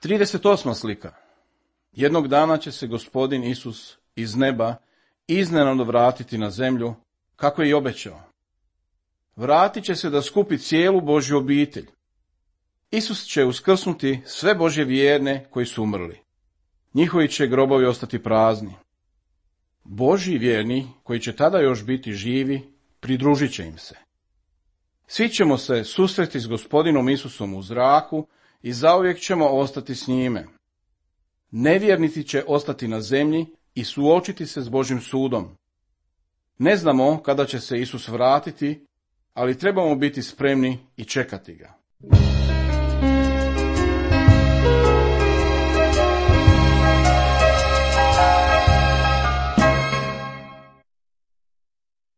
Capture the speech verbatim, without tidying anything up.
trideset osma slika. Jednog dana će se Gospodin Isus iz neba iznenadno vratiti na zemlju, kako je i obećao. Vratit će se da skupi cijelu Božju obitelj. Isus će uskrsnuti sve Božje vjerne koji su umrli. Njihovi će grobovi ostati prazni. Božji vjerni, koji će tada još biti živi, pridružit će im se. Svi ćemo se susreti s Gospodinom Isusom u zraku i zauvijek ćemo ostati s njime. Nevjernici će ostati na zemlji i suočiti se s Božjim sudom. Ne znamo kada će se Isus vratiti, ali trebamo biti spremni i čekati ga.